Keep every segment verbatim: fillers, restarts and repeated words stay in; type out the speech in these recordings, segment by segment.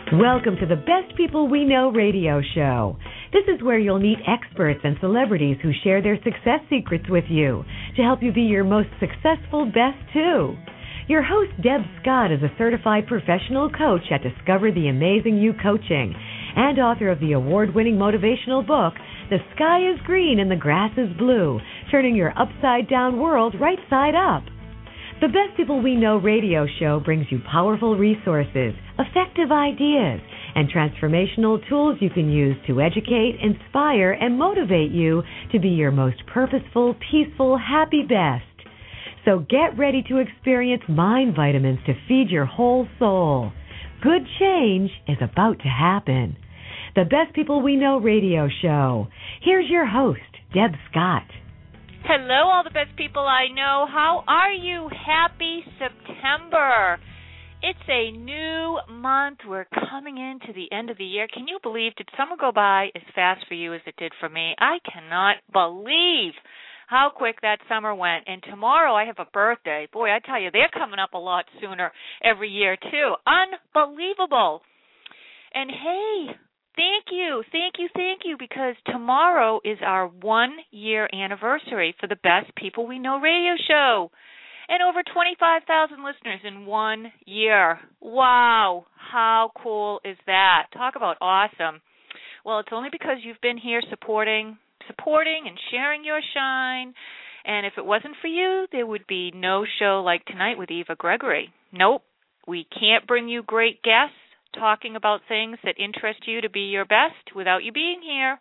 Welcome to the Best People We Know radio show. This is where you'll meet experts and celebrities who share their success secrets with you to help you be your most successful best too. Your host, Deb Scott, is a certified professional coach at Discover the Amazing You Coaching and author of the award-winning motivational book, The Sky is Green and the Grass is Blue, turning your upside-down world right side up. The Best People We Know radio show brings you powerful resources, effective ideas, and transformational tools you can use to educate, inspire, and motivate you to be your most purposeful, peaceful, happy best. So get ready to experience mind vitamins to feed your whole soul. Good change is about to happen. The Best People We Know radio show. Here's your host, Deb Scott. Hello, all the best people I know. How are you? Happy September. It's a new month. We're coming into the end of the year. Can you believe, did summer go by as fast for you as it did for me? I cannot believe how quick that summer went. And tomorrow I have a birthday. Boy, I tell you, they're coming up a lot sooner every year, too. Unbelievable. And hey, Thank you, thank you, thank you, because tomorrow is our one-year anniversary for the Best People We Know radio show. And over twenty-five thousand listeners in one year. Wow, how cool is that? Talk about awesome. Well, it's only because you've been here supporting, supporting and sharing your shine. And if it wasn't for you, there would be no show like tonight with Eva Gregory. Nope, we can't bring you great guests talking about things that interest you to be your best without you being here.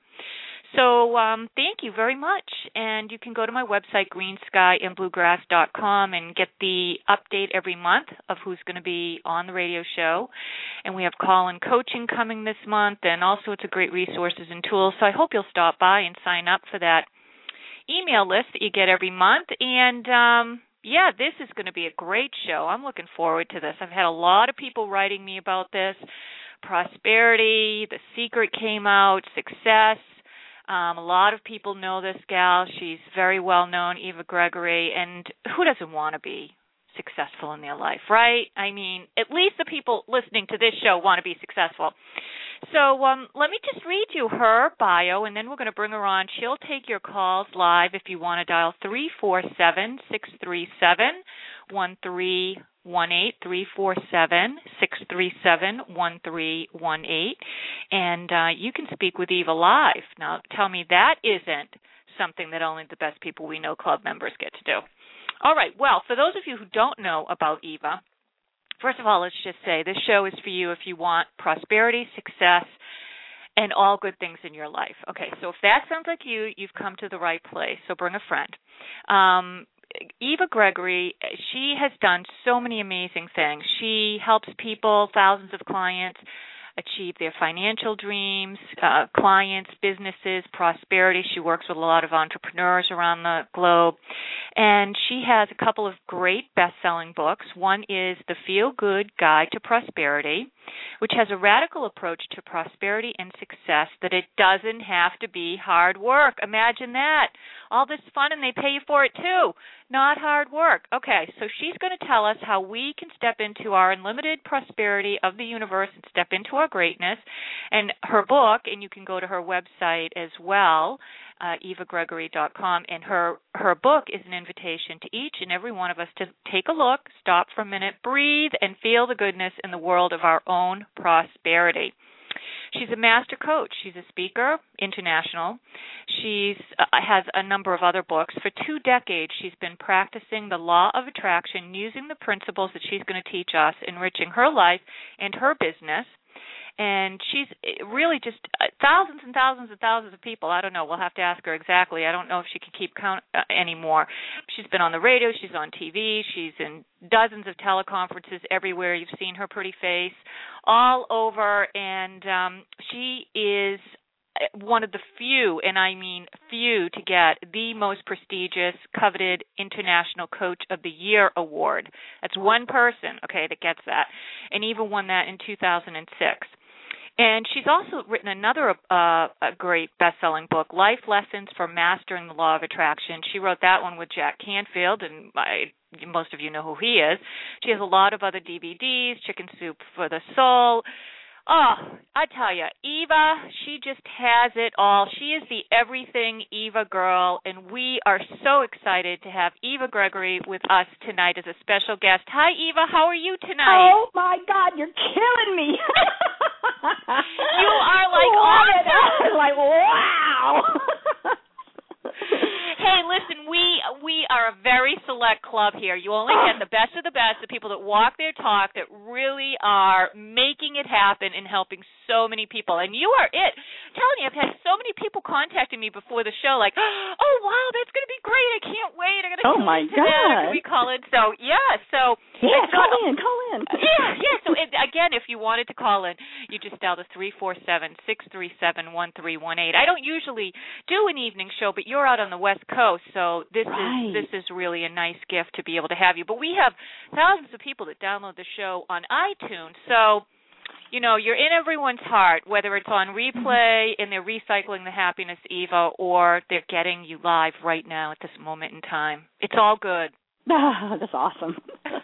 So um, thank you very much. And you can go to my website, green sky and bluegrass dot com, and get the update every month of who's going to be on the radio show. And we have call-in coaching coming this month and all sorts of great resources and tools. So I hope you'll stop by and sign up for that email list that you get every month. And um Yeah, this is going to be a great show. I'm looking forward to this. I've had a lot of people writing me about this. Prosperity, The Secret came out, success. Um, a lot of people know this gal. She's very well known, Eva Gregory, and who doesn't want to be successful in their life, right? I mean, at least the people listening to this show want to be successful. So um, let me just read you her bio, and then we're going to bring her on. She'll take your calls live if you want to dial three four seven, six three seven, one three one eight, three four seven, six three seven, one three one eight, and uh, you can speak with Eva live. Now, tell me that isn't something that only the Best People We Know Club members get to do. All right, well, for those of you who don't know about Eva, first of all, let's just say this show is for you if you want prosperity, success, and all good things in your life. Okay, so if that sounds like you, you've come to the right place, so bring a friend. Um, Eva Gregory, she has done so many amazing things. She helps people, thousands of clients, achieve their financial dreams, uh, clients, businesses, prosperity. She works with a lot of entrepreneurs around the globe. And she has a couple of great best-selling books. One is The Feel-Good Guide to Prosperity, which has a radical approach to prosperity and success that it doesn't have to be hard work. Imagine that. All this fun and they pay you for it too. Not hard work. Okay, so she's going to tell us how we can step into our unlimited prosperity of the universe and step into our greatness. And her book, and you can go to her website as well, uh, eva gregory dot com, and her, her book is an invitation to each and every one of us to take a look, stop for a minute, breathe, and feel the goodness in the world of our own prosperity. She's a master coach. She's a speaker, international. She uh, has a number of other books. For two decades, she's been practicing the law of attraction using the principles that she's going to teach us, enriching her life and her business. And she's really just thousands and thousands and thousands of people. I don't know. We'll have to ask her exactly. I don't know if she can keep count uh, anymore. She's been on the radio. She's on T V. She's in dozens of teleconferences everywhere. You've seen her pretty face all over. And um, she is one of the few, and I mean few, to get the most prestigious, coveted International Coach of the Year award. That's one person, okay, that gets that, and even won that in two thousand six. And she's also written another uh, a great best-selling book, Life Lessons for Mastering the Law of Attraction. She wrote that one with Jack Canfield, and I, most of you know who he is. She has a lot of other D V Ds, Chicken Soup for the Soul, Oh, I tell you, Eva, she just has it all. She is the everything Eva girl, and we are so excited to have Eva Gregory with us tonight as a special guest. Hi, Eva. How are you tonight? Oh, my God, you're killing me. You are like awesome. Like, wow. Hey, listen, we we are a very select club here. You only get the best of the best, the people that walk their talk, that really are making it happen and helping so many people. And you are it. I'm telling you, I've had so many people contacting me before the show, like, oh, wow, that's going to be great. I can't wait. I'm going to oh, my God. We call it. So, yeah, so. Yeah, call not, in, call in. Yeah, yeah. So, it, again, if you wanted to call in, you just dial the three four seven, six three seven, one three one eight. I don't usually do an evening show, but you're out on the West Coast, so this right. is this is really a nice gift to be able to have you. But we have thousands of people that download the show on iTunes, so you know you're in everyone's heart, whether it's on replay and they're recycling the happiness, Eva, or they're getting you live right now at this moment in time. It's all good. That's awesome.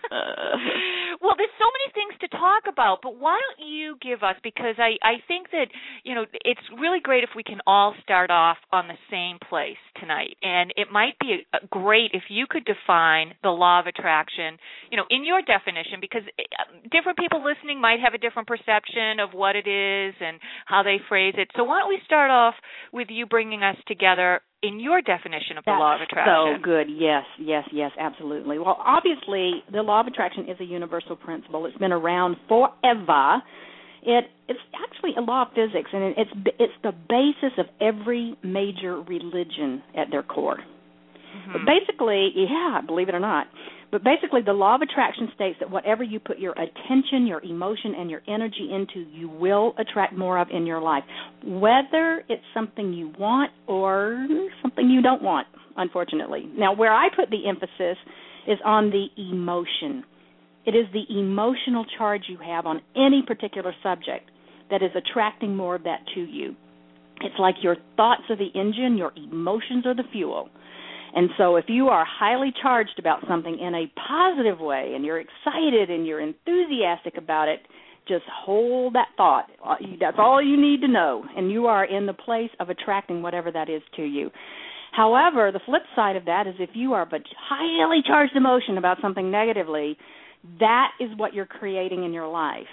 Well, there's so many things to talk about, but why don't you give us, because I, I think that, you know, it's really great if we can all start off on the same place tonight. And it might be great if you could define the law of attraction, you know, in your definition, because different people listening might have a different perception of what it is and how they phrase it. So why don't we start off with you bringing us together in your definition of the That's law of attraction. So good. Yes, yes, yes, absolutely. Well, obviously, the law of attraction is a universal principle. It's been around forever. It it's actually a law of physics, and it's it's the basis of every major religion at their core. Mm-hmm. But basically, yeah, believe it or not, but basically the law of attraction states that whatever you put your attention, your emotion, and your energy into, you will attract more of in your life, whether it's something you want or something you don't want, unfortunately. Now, where I put the emphasis is on the emotion. It is the emotional charge you have on any particular subject that is attracting more of that to you. It's like your thoughts are the engine, your emotions are the fuel. And so if you are highly charged about something in a positive way and you're excited and you're enthusiastic about it, just hold that thought. That's all you need to know, and you are in the place of attracting whatever that is to you. However, the flip side of that is if you are a highly charged emotion about something negatively, that is what you're creating in your life.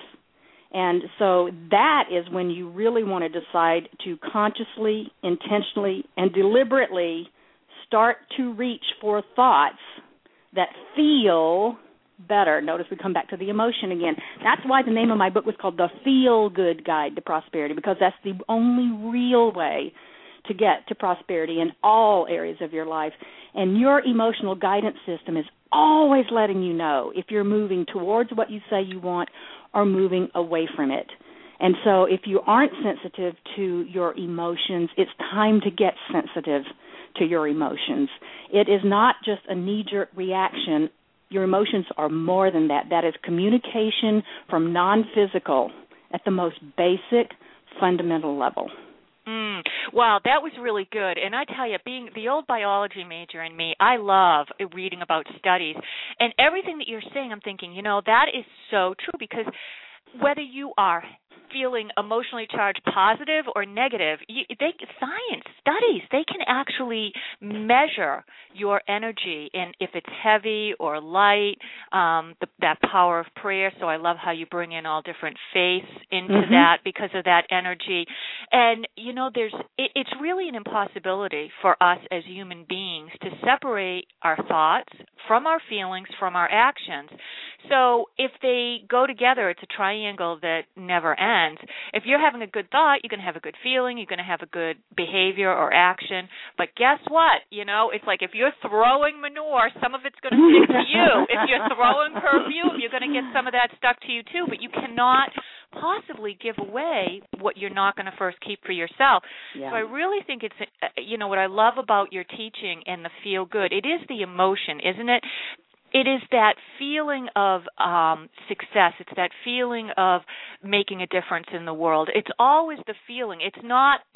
And so that is when you really want to decide to consciously, intentionally, and deliberately start to reach for thoughts that feel better. Notice we come back to the emotion again. That's why the name of my book was called The Feel Good Guide to Prosperity, because that's the only real way to get to prosperity in all areas of your life. And your emotional guidance system is always letting you know if you're moving towards what you say you want or moving away from it. And so if you aren't sensitive to your emotions, it's time to get sensitive to your emotions. It is not just a knee-jerk reaction. Your emotions are more than that. That is communication from non-physical at the most basic, fundamental level. Mm. Wow, that was really good. And I tell you, being the old biology major in me, I love reading about studies. And everything that you're saying, I'm thinking, you know, that is so true, because whether you are feeling emotionally charged positive or negative, you, they, science, studies, they can actually measure your energy and if it's heavy or light, um, the, that power of prayer. So I love how you bring in all different faiths into mm-hmm. that because of that energy. And, you know, there's it, it's really an impossibility for us as human beings to separate our thoughts from our feelings, from our actions. So if they go together, it's a triangle that never ends. If you're having a good thought, you're going to have a good feeling, you're going to have a good behavior or action. But guess what? You know, it's like if you're throwing manure, some of it's going to stick to you. If you're throwing perfume, you're going to get some of that stuck to you too. But you cannot possibly give away what you're not going to first keep for yourself. Yeah. So I really think it's, you know, what I love about your teaching and the feel good, it is the emotion, isn't it? It is that feeling of um, success. It's that feeling of making a difference in the world. It's always the feeling. It's not a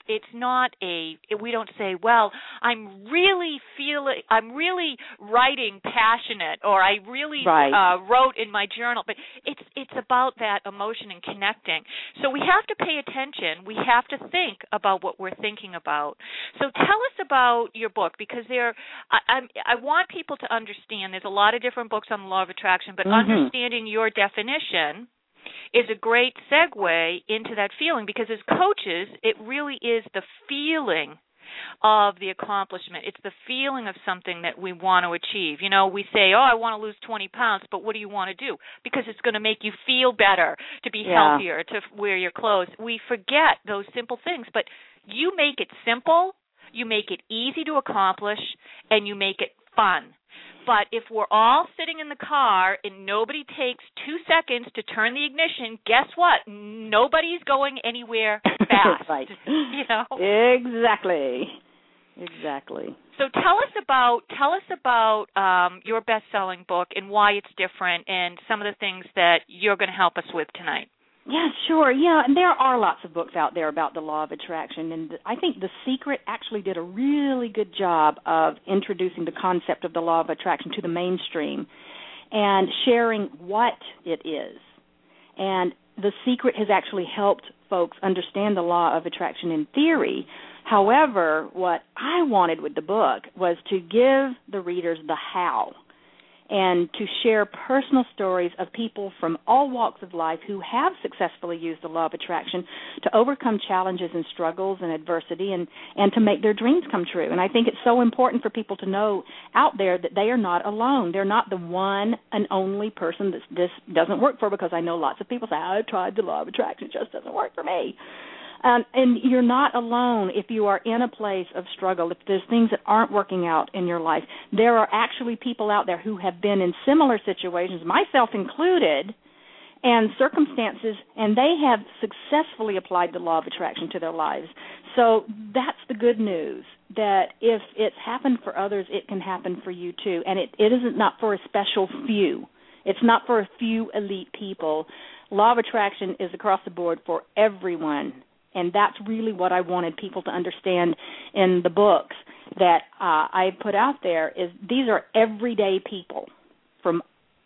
it's not a, we don't say, well, I'm really feeling, I'm really writing passionate, or I really right. uh, wrote in my journal. But it's it's about that emotion and connecting. So we have to pay attention. We have to think about what we're thinking about. So tell us about your book, because there, I, I, I want people to understand there's a lot of different books on the law of attraction, but mm-hmm. understanding your definition is a great segue into that feeling, because as coaches, it really is the feeling of the accomplishment. It's the feeling of something that we want to achieve. You know, we say, oh, I want to lose twenty pounds, but what do you want to do? Because it's going to make you feel better, to be yeah. healthier, to wear your clothes. We forget those simple things, but you make it simple, you make it easy to accomplish, and you make it fun. But if we're all sitting in the car and nobody takes two seconds to turn the ignition, guess what? Nobody's going anywhere fast. right. You know? Exactly. Exactly. So tell us about tell us about um, your best-selling book and why it's different, and some of the things that you're going to help us with tonight. Yeah, sure. Yeah, and there are lots of books out there about the law of attraction, and I think The Secret actually did a really good job of introducing the concept of the law of attraction to the mainstream and sharing what it is. And The Secret has actually helped folks understand the law of attraction in theory. However, what I wanted with the book was to give the readers the how, and to share personal stories of people from all walks of life who have successfully used the law of attraction to overcome challenges and struggles and adversity, and, and to make their dreams come true. And I think it's so important for people to know out there that they are not alone. They're not the one and only person that this doesn't work for, because I know lots of people say, I've tried the law of attraction, it just doesn't work for me. Um, and you're not alone if you are in a place of struggle, if there's things that aren't working out in your life. There are actually people out there who have been in similar situations, myself included, and circumstances, and they have successfully applied the law of attraction to their lives. So that's the good news, that if it's happened for others, it can happen for you too. And it, it isn't not for a special few. It's not for a few elite people. Law of attraction is across the board for everyone. And that's really what I wanted people to understand in the books that uh, I put out there, is these are everyday people from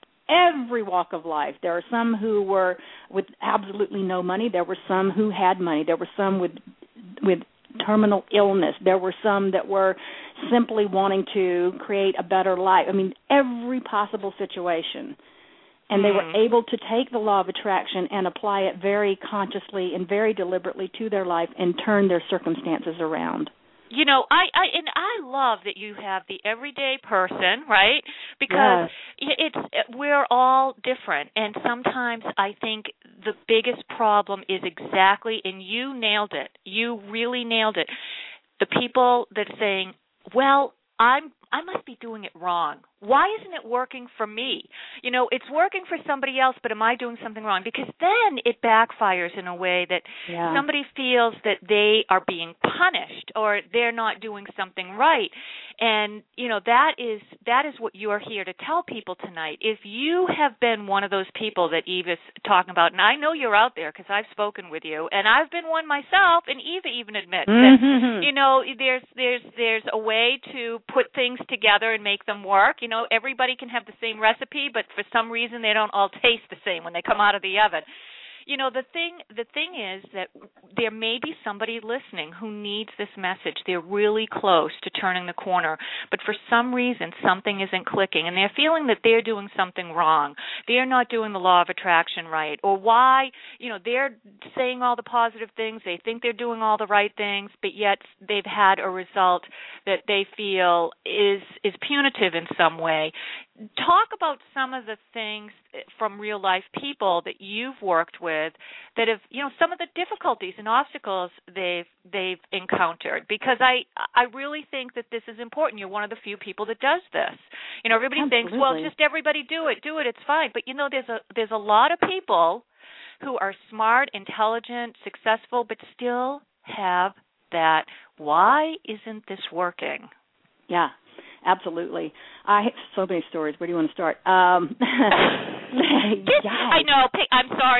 every walk of life. There are some who were with absolutely no money. There were some who had money. There were some with with terminal illness. There were some that were simply wanting to create a better life. I mean, every possible situation. And they were able to take the law of attraction and apply it very consciously and very deliberately to their life and turn their circumstances around. You know, I, I and I love that you have the everyday person, right? Because yes. it's we're all different, and sometimes I think the biggest problem is exactly, and you nailed it. You really nailed it. The people that are saying, "Well, I'm I must be doing it wrong. Why isn't it working for me? You know, it's working for somebody else, but am I doing something wrong?" Because then it backfires in a way that yeah. somebody feels that they are being punished or they're not doing something right. And, you know, that is that is what you're here to tell people tonight. If you have been one of those people that Eva's talking about, and I know you're out there because I've spoken with you, and I've been one myself, and Eva even admits mm-hmm. that, you know, there's there's there's a way to put things together and make them work. You know, everybody can have the same recipe, but for some reason they don't all taste the same when they come out of the oven. You know, the thing the thing is that there may be somebody listening who needs this message. They're really close to turning the corner, but for some reason something isn't clicking, and they're feeling that they're doing something wrong. They're not doing the law of attraction right, or why, you know, they're saying all the positive things. They think they're doing all the right things, but yet they've had a result that they feel is is punitive in some way. Talk about some of the things from real life people that you've worked with that have, you know, some of the difficulties and obstacles they've they've encountered, because I I really think that this is important. You're one of the few people that does this. You know, everybody Absolutely. thinks, well, just everybody do it, do it, it's fine. But you know, there's a there's a lot of people who are smart, intelligent, successful, but still have that, why isn't this working? Yeah. Absolutely. I have so many stories. Where do you want to start? Um, I know. I'm sorry to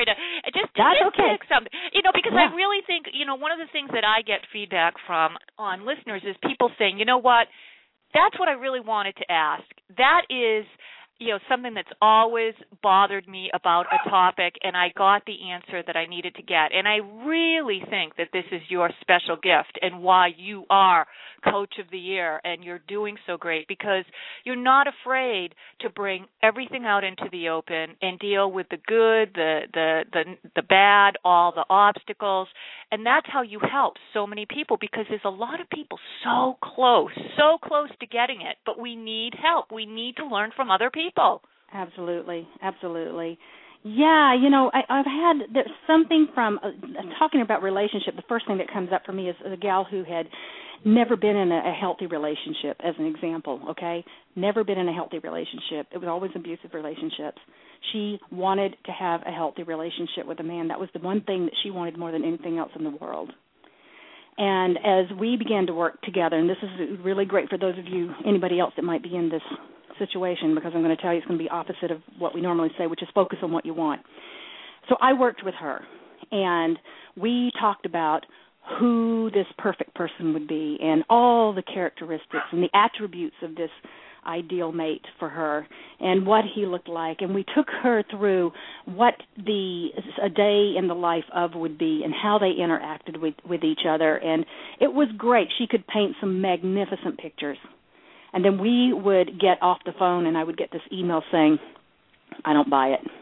Just That's just okay. pick something. You know, because Yeah. I really think, you know, one of the things that I get feedback from on listeners is people saying, you know what, that's what I really wanted to ask. That is, you know, something that's always bothered me about a topic, and I got the answer that I needed to get. And I really think that this is your special gift and why you are Coach of the Year and you're doing so great, because you're not afraid to bring everything out into the open and deal with the good, the the the, the bad, all the obstacles. And that's how you help so many people, because there's a lot of people so close, so close to getting it, but we need help. We need to learn from other people. Absolutely, absolutely. Yeah, you know, I, I've had there's something from uh, talking about relationship. The first thing that comes up for me is a gal who had never been in a, a healthy relationship, as an example, okay? Never been in a healthy relationship. It was always abusive relationships. She wanted to have a healthy relationship with a man. That was the one thing that she wanted more than anything else in the world. And as we began to work together, and this is really great for those of you, anybody else that might be in this situation, because I'm going to tell you it's going to be opposite of what we normally say, which is focus on what you want. So I worked with her, and we talked about who this perfect person would be and all the characteristics and the attributes of this ideal mate for her and what he looked like. And we took her through what the a day in the life of would be and how they interacted with, with each other. And it was great. She could paint some magnificent pictures. And then we would get off the phone and I would get this email saying, I don't buy it.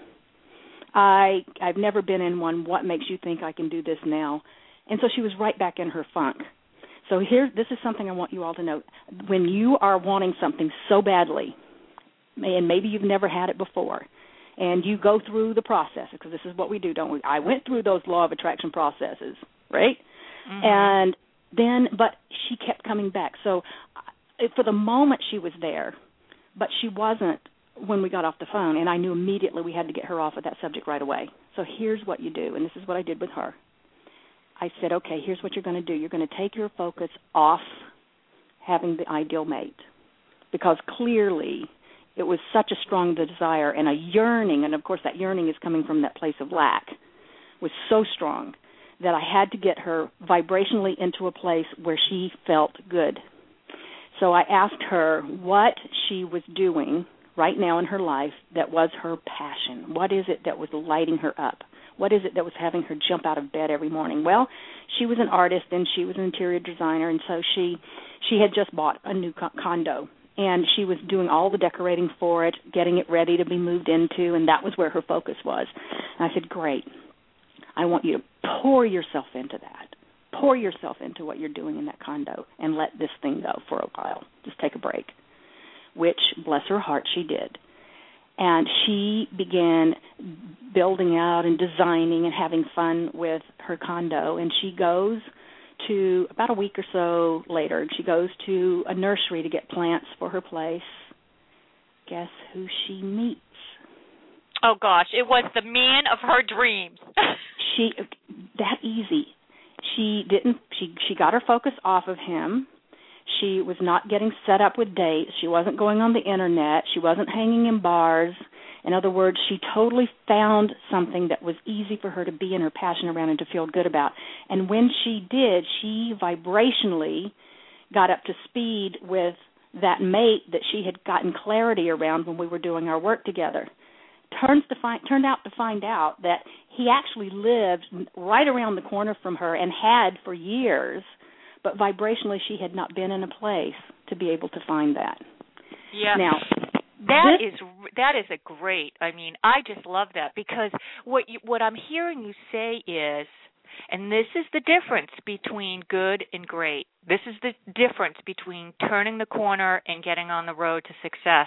I, I've never been in one. What makes you think I can do this now? And so she was right back in her funk. So here, this is something I want you all to know. When you are wanting something so badly, and maybe you've never had it before, and you go through the process, because this is what we do, don't we? I went through those law of attraction processes, right? Mm-hmm. And then, but she kept coming back. So for the moment she was there, but she wasn't when we got off the phone, and I knew immediately we had to get her off of that subject right away. So here's what you do, and this is what I did with her. I said, okay, here's what you're going to do. You're going to take your focus off having the ideal mate, because clearly it was such a strong desire and a yearning, and of course that yearning is coming from that place of lack, was so strong that I had to get her vibrationally into a place where she felt good. So I asked her what she was doing right now in her life that was her passion. What is it that was lighting her up? What is it that was having her jump out of bed every morning? Well, she was an artist and she was an interior designer, and so she she had just bought a new condo, and she was doing all the decorating for it, getting it ready to be moved into, and that was where her focus was. And I said, great. I want you to pour yourself into that. Pour yourself into what you're doing in that condo and let this thing go for a while. Just take a break, which, bless her heart, she did. And she began building out and designing and having fun with her condo. And she goes to, about a week or so later, she goes to a nursery to get plants for her place. Guess who she meets? Oh, gosh, it was the man of her dreams. she, that easy. She didn't, she, she got her focus off of him. She was not getting set up with dates. She wasn't going on the Internet. She wasn't hanging in bars. In other words, she totally found something that was easy for her to be in her passion around and to feel good about. And when she did, she vibrationally got up to speed with that mate that she had gotten clarity around when we were doing our work together. Turns to find, turned out to find out that he actually lived right around the corner from her and had for years, but vibrationally she had not been in a place to be able to find that. Yeah. Now, that this, is that is a great. I mean, I just love that, because what you, what I'm hearing you say is, and this is the difference between good and great. This is the difference between turning the corner and getting on the road to success.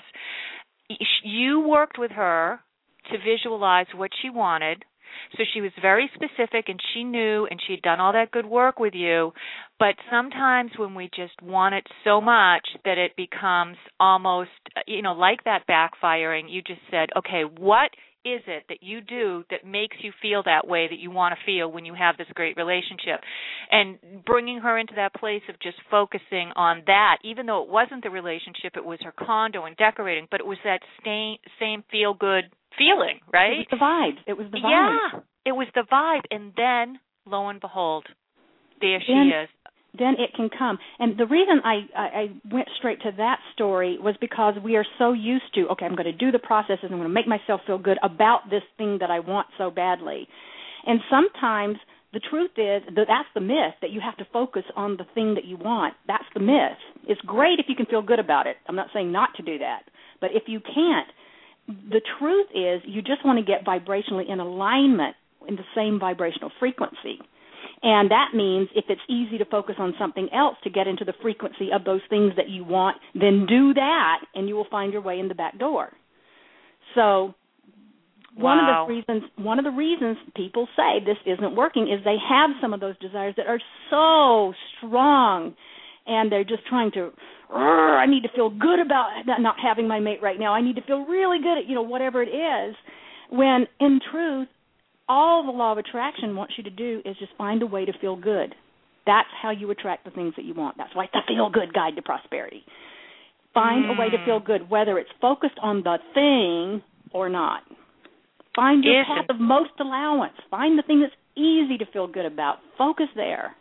You worked with her to visualize what she wanted. So she was very specific, and she knew, and she had done all that good work with you. But sometimes when we just want it so much that it becomes almost, you know, like that backfiring, you just said, okay, what is it that you do that makes you feel that way that you want to feel when you have this great relationship? And bringing her into that place of just focusing on that, even though it wasn't the relationship, it was her condo and decorating, but it was that same, same feel-good feeling, right? It was the vibe. It was the vibe. Yeah, it was the vibe, and then lo and behold, there she then, is. Then it can come. And the reason I, I, I went straight to that story was because we are so used to, okay, I'm going to do the processes, I'm going to make myself feel good about this thing that I want so badly. And sometimes the truth is that that's the myth, that you have to focus on the thing that you want. That's the myth. It's great if you can feel good about it. I'm not saying not to do that. But if you can't, the truth is you just want to get vibrationally in alignment in the same vibrational frequency. And that means if it's easy to focus on something else to get into the frequency of those things that you want, then do that, and you will find your way in the back door. So one wow. of the reasons one of the reasons people say this isn't working is they have some of those desires that are so strong, and they're just trying to, I need to feel good about not having my mate right now. I need to feel really good at, you know, whatever it is, when in truth, all the law of attraction wants you to do is just find a way to feel good. That's how you attract the things that you want. That's why it's the feel-good guide to prosperity. Find mm. a way to feel good, whether it's focused on the thing or not. Find your path of most allowance. Find the thing that's easy to feel good about. Focus there.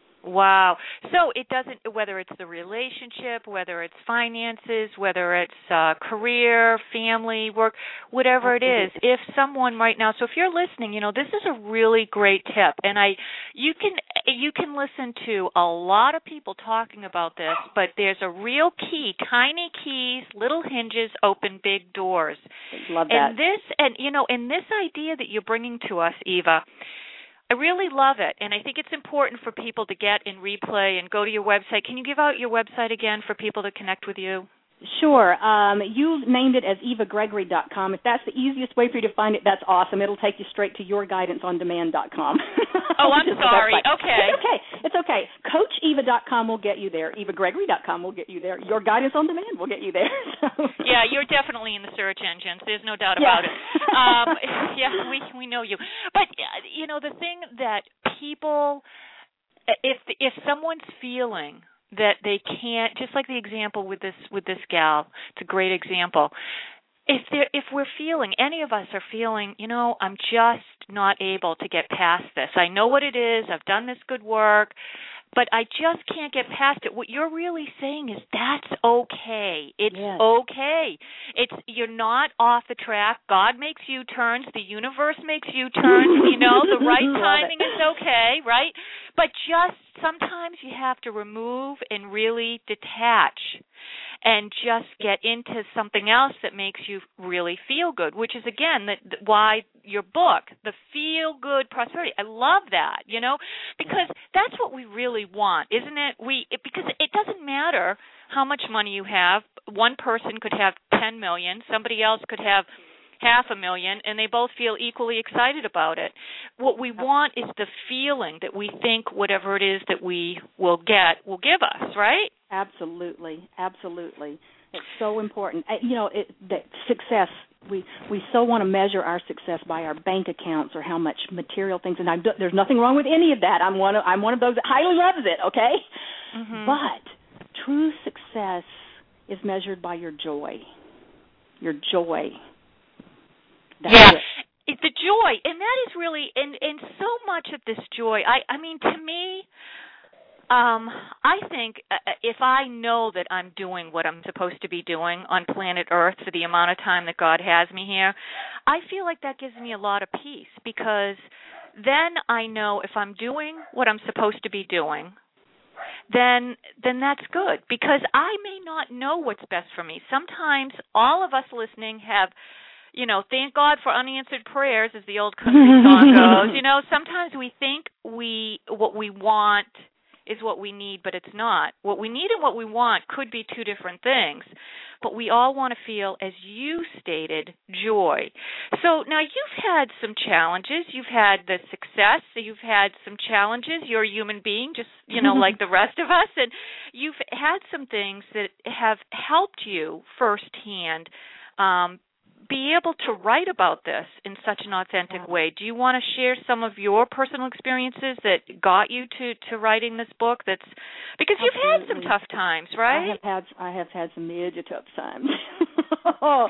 Wow. So it doesn't, whether it's the relationship, whether it's finances, whether it's uh, career, family, work, whatever it is, if someone right now, so if you're listening, you know, this is a really great tip. And I, you can, you can listen to a lot of people talking about this, but there's a real key, tiny keys, little hinges, open big doors. Love that. And this, and you know, and this idea that you're bringing to us, Eva, I really love it, and I think it's important for people to get in replay and go to your website. Can you give out your website again for people to connect with you? Sure. Um, you named it as eva gregory dot com. If that's the easiest way for you to find it, that's awesome. It'll take you straight to your guidance on demand dot com. Oh, I'm sorry. Okay. It's okay. It's okay. coach eva dot com will get you there. eva gregory dot com will get you there. Your Guidance on Demand will get you there. So. Yeah, you're definitely in the search engines. There's no doubt yeah. about it. Um, yeah, we we know you. But, you know, the thing that people, if if someone's feeling that they can't, just like the example with this with this gal, it's a great example. If they if we're feeling, any of us are feeling, you know, I'm just not able to get past this. I know what it is. I've done this good work, but I just can't get past it. What you're really saying is that's okay. It's yes. okay. It's you're not off the track. God makes U-turns. The universe makes U-turns. You know, the right timing is okay, right? But just sometimes you have to remove and really detach and just get into something else that makes you really feel good, which is, again, the, the, why your book, The Feel Good Prosperity. I love that, you know, because that's what we really want, isn't it? We it, Because it doesn't matter how much money you have. One person could have ten million, somebody else could have half a million, and they both feel equally excited about it. What we want is the feeling that we think whatever it is that we will get will give us, right? Absolutely, absolutely. It's so important. You know, it, that success, we we so want to measure our success by our bank accounts or how much material things, and I, there's nothing wrong with any of that. I'm one of, I'm one of those that highly loves it, okay? Mm-hmm. But true success is measured by your joy, your joy. That's yeah, it. It's the joy, and that is really, and, and so much of this joy, I, I mean, to me, um, I think uh, if I know that I'm doing what I'm supposed to be doing on planet Earth for the amount of time that God has me here, I feel like that gives me a lot of peace, because then I know if I'm doing what I'm supposed to be doing, then then that's good, because I may not know what's best for me. Sometimes all of us listening have, you know, thank God for unanswered prayers, as the old country song goes. You know, sometimes we think we what we want is what we need, but it's not. What we need and what we want could be two different things. But we all want to feel, as you stated, joy. So now you've had some challenges. You've had the success. You've had some challenges. You're a human being, just, you know, like the rest of us. And you've had some things that have helped you firsthand um, be able to write about this in such an authentic way. Do you want to share some of your personal experiences that got you to, to writing this book? That's because you've Absolutely. had some tough times, right? I have had I have had some major tough times.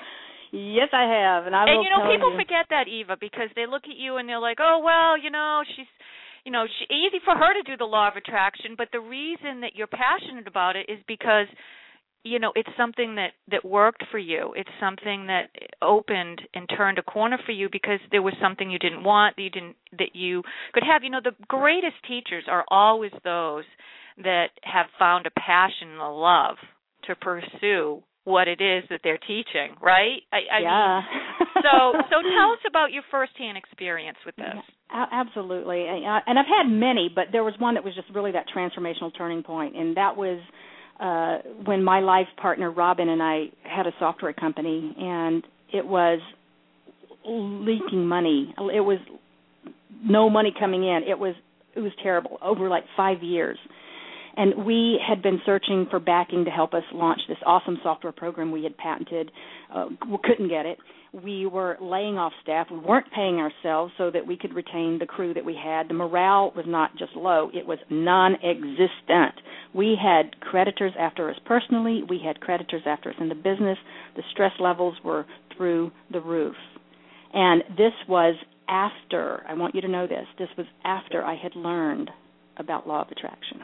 Yes, I have, and I and will you know, tell people you. forget that, Eva, because they look at you and they're like, oh, well, you know, she's, you know, she, easy for her to do the law of attraction, but the reason that you're passionate about it is because, you know, it's something that, that worked for you. It's something that opened and turned a corner for you because there was something you didn't want, that you didn't, that you could have. You know, the greatest teachers are always those that have found a passion and a love to pursue what it is that they're teaching, right? I, I yeah. mean, so so tell us about your firsthand experience with this. Yeah, absolutely. And I've had many, but there was one that was just really that transformational turning point, and that was uh, when my life partner, Robin, and I had a software company, and it was leaking money. It was no money coming in. It was it was terrible over like five years. And we had been searching for backing to help us launch this awesome software program we had patented. Uh, we couldn't get it. We were laying off staff. We weren't paying ourselves so that we could retain the crew that we had. The morale was not just low. It was non-existent. We had creditors after us personally. We had creditors after us in the business. The stress levels were through the roof. And this was after, I want you to know this, this was after I had learned about law of attraction.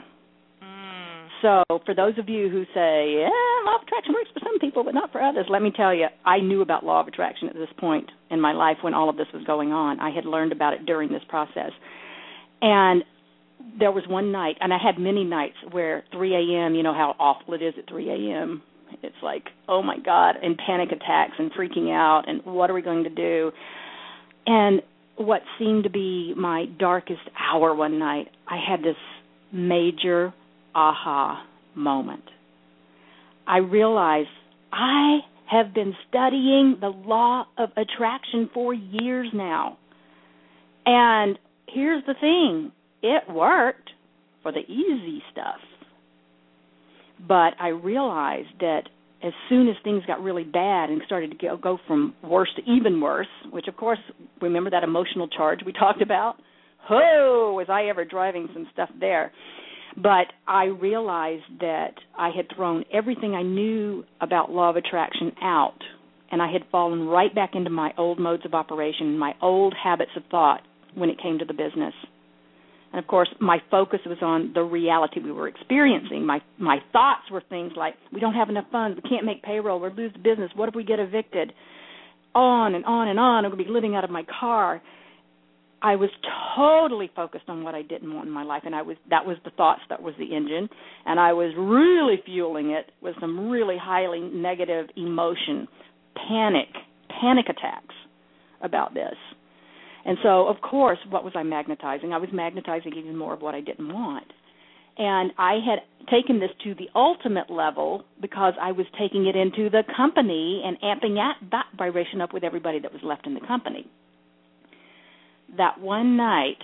So for those of you who say, yeah, law of attraction works for some people but not for others, let me tell you, I knew about law of attraction at this point in my life when all of this was going on. I had learned about it during this process. And there was one night, and I had many nights where three a.m., you know how awful it is at three a.m., it's like, oh, my God, and panic attacks and freaking out, and what are we going to do? And what seemed to be my darkest hour one night, I had this major aha moment. I realized I have been studying the law of attraction for years now. And here's the thing, it worked for the easy stuff. But I realized that as soon as things got really bad and started to go, go from worse to even worse, which of course, remember that emotional charge we talked about? Oh, was I ever driving some stuff there. But I realized that I had thrown everything I knew about law of attraction out, and I had fallen right back into my old modes of operation, my old habits of thought when it came to the business. And, of course, my focus was on the reality we were experiencing. My my thoughts were things like, we don't have enough funds, we can't make payroll, we'll lose the business, what if we get evicted? On and on and on, I'm going to be living out of my car. I was totally focused on what I didn't want in my life, and I was that was the thoughts, that was the engine, and I was really fueling it with some really highly negative emotion, panic, panic attacks about this. And so, of course, what was I magnetizing? I was magnetizing even more of what I didn't want. And I had taken this to the ultimate level because I was taking it into the company and amping that, that vibration up with everybody that was left in the company. That one night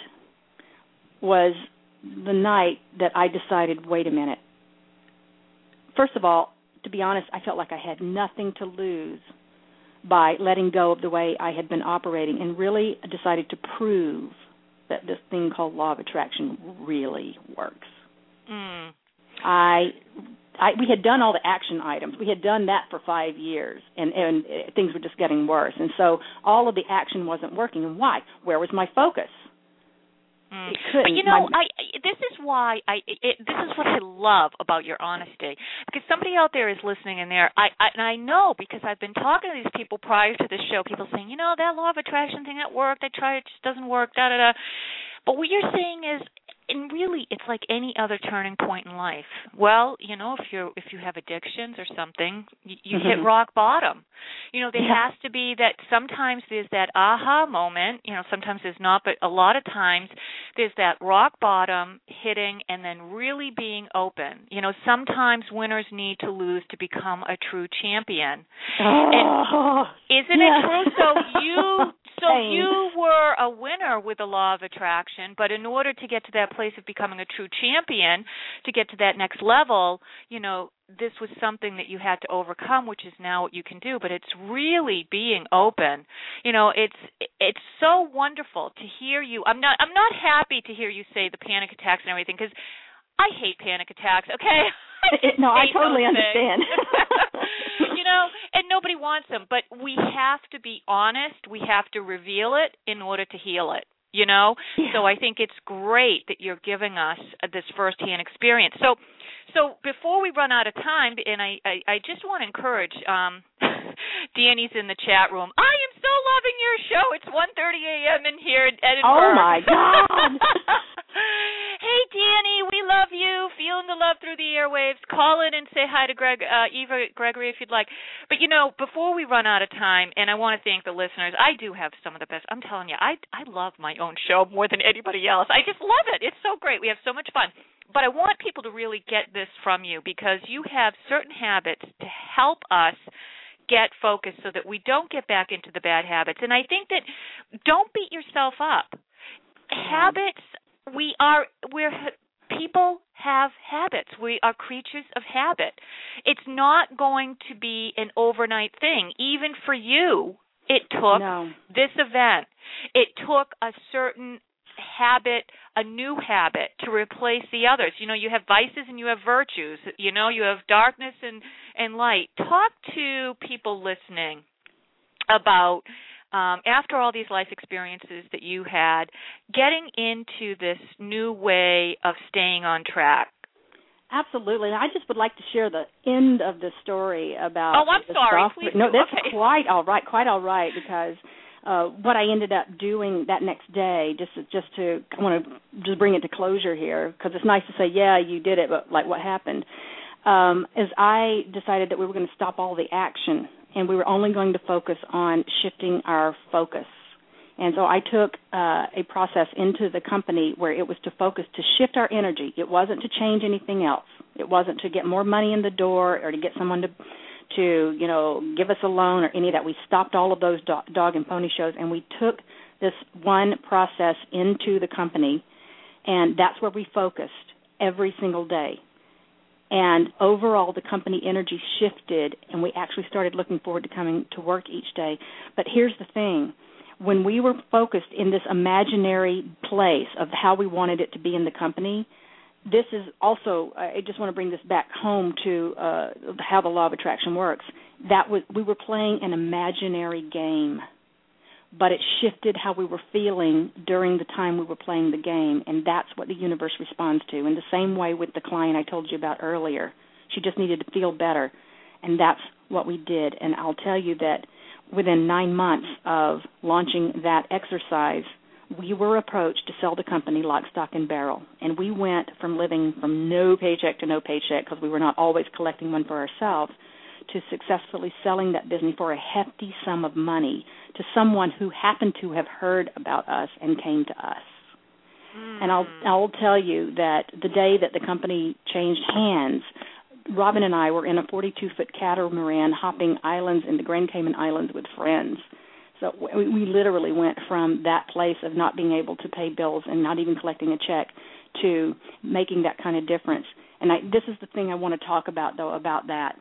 was the night that I decided, wait a minute. First of all, to be honest, I felt like I had nothing to lose by letting go of the way I had been operating and really decided to prove that this thing called law of attraction really works. Mm. I, I, we had done all the action items. We had done that for five years, and, and things were just getting worse. And so all of the action wasn't working. And why? Where was my focus? Mm. But, you know, my, I, this is why I. It, this is what I love about your honesty, because somebody out there is listening, and there, I, I and I know because I've been talking to these people prior to this show. People saying, you know, that law of attraction thing that worked. I tried, it just doesn't work. Da da da. But what you're saying is, and really, it's like any other turning point in life. Well, you know, if you if you have addictions or something, you, you mm-hmm. hit rock bottom. You know, there yeah. has to be that. Sometimes there's that aha moment. You know, sometimes there's not, but a lot of times there's that rock bottom hitting and then really being open. You know, sometimes winners need to lose to become a true champion. Oh, and isn't yeah. it true? So you so Thanks. you were a winner with the law of attraction, but in order to get to that place of becoming a true champion, to get to that next level, you know, this was something that you had to overcome, which is now what you can do. But it's really being open. You know, it's it's so wonderful to hear you. I'm not I'm not happy to hear you say the panic attacks and everything, because I hate panic attacks. Okay. no, I totally understand. You know, and nobody wants them, but we have to be honest. We have to reveal it in order to heal it. You know, yeah. So I think it's great that you're giving us this firsthand experience. So, so before we run out of time, and I, I, I just want to encourage. Um, Danny's in the chat room. I am so loving your show. It's one thirty a.m. in here in Edinburgh. Oh my God! Hey, Danny, we love you. Feeling the love through the airwaves. Call in and say hi to Greg, uh, Eva Gregory if you'd like. But, you know, before we run out of time, and I want to thank the listeners, I do have some of the best. I'm telling you, I, I love my own show more than anybody else. I just love it. It's so great. We have so much fun. But I want people to really get this from you because you have certain habits to help us get focused so that we don't get back into the bad habits. And I think that don't beat yourself up. Habits, we are, we're, people have habits. We are creatures of habit. It's not going to be an overnight thing. Even for you, it took no. this event. It took a certain habit, a new habit to replace the others. You know, you have vices and you have virtues. You know, you have darkness and, and light. Talk to people listening about, um, after all these life experiences that you had, getting into this new way of staying on track. Absolutely. And I just would like to share the end of the story about Oh, I'm the sorry. software. Please No, do. that's Okay. quite all right, quite all right, because uh, what I ended up doing that next day, just to, just to, I want to just bring it to closure here, because it's nice to say, yeah, you did it, but like what happened, um, is I decided that we were going to stop all the action, and we were only going to focus on shifting our focus. And so I took uh, a process into the company where it was to focus, to shift our energy. It wasn't to change anything else. It wasn't to get more money in the door or to get someone to, to you know, give us a loan or any of that. We stopped all of those dog, dog and pony shows, and we took this one process into the company, and that's where we focused every single day. And overall, the company energy shifted, and we actually started looking forward to coming to work each day. But here's the thing. When we were focused in this imaginary place of how we wanted it to be in the company, this is also, I just want to bring this back home to uh, how the law of attraction works. That was, we were playing an imaginary game, but it shifted how we were feeling during the time we were playing the game, and that's what the universe responds to. In the same way with the client I told you about earlier. She just needed to feel better, and that's what we did. And I'll tell you that within nine months of launching that exercise, we were approached to sell the company lock, stock, and barrel. And we went from living from no paycheck to no paycheck, because we were not always collecting one for ourselves, to successfully selling that business for a hefty sum of money to someone who happened to have heard about us and came to us. Mm. And I'll I'll tell you that the day that the company changed hands, Robin and I were in a forty-two foot catamaran hopping islands in the Grand Cayman Islands with friends. So we, we literally went from that place of not being able to pay bills and not even collecting a check to making that kind of difference. And I, this is the thing I want to talk about, though, about that.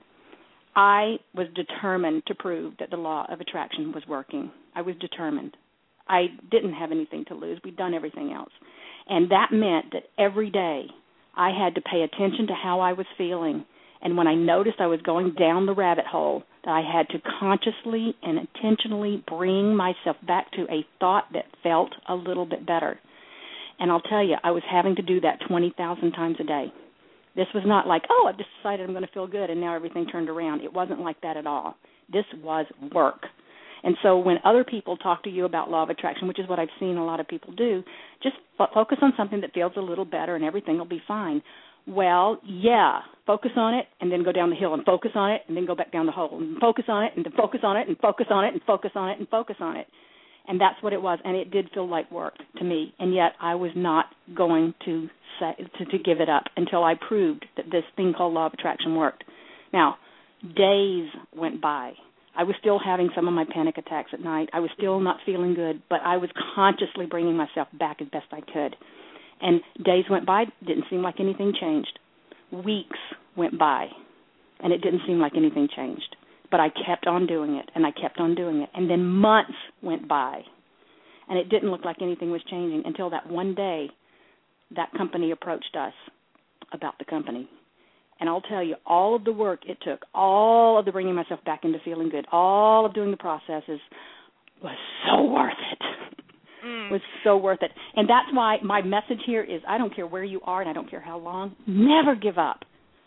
I was determined to prove that the law of attraction was working. I was determined. I didn't have anything to lose. We'd done everything else. And that meant that every day I had to pay attention to how I was feeling. And when I noticed I was going down the rabbit hole, that I had to consciously and intentionally bring myself back to a thought that felt a little bit better. And I'll tell you, I was having to do that twenty thousand times a day. This was not like, oh, I've just decided I'm going to feel good and now everything turned around. It wasn't like that at all. This was work. And so when other people talk to you about law of attraction, which is what I've seen a lot of people do, just f- focus on something that feels a little better and everything will be fine. Well, yeah, focus on it and then go down the hill and focus on it and then go back down the hole and focus on it and then focus on it and focus on it and focus on it and focus on it. And that's what it was, and it did feel like work to me. And yet I was not going to, say, to, to give it up until I proved that this thing called law of attraction worked. Now, days went by. I was still having some of my panic attacks at night. I was still not feeling good, but I was consciously bringing myself back as best I could. And days went by, didn't seem like anything changed. Weeks went by, and it didn't seem like anything changed. But I kept on doing it, and I kept on doing it. And then months went by, and it didn't look like anything was changing until that one day that company approached us about the company. And I'll tell you, all of the work it took, all of the bringing myself back into feeling good, all of doing the processes was so worth it. Mm. Was so worth it. And that's why my message here is I don't care where you are and I don't care how long, never give up.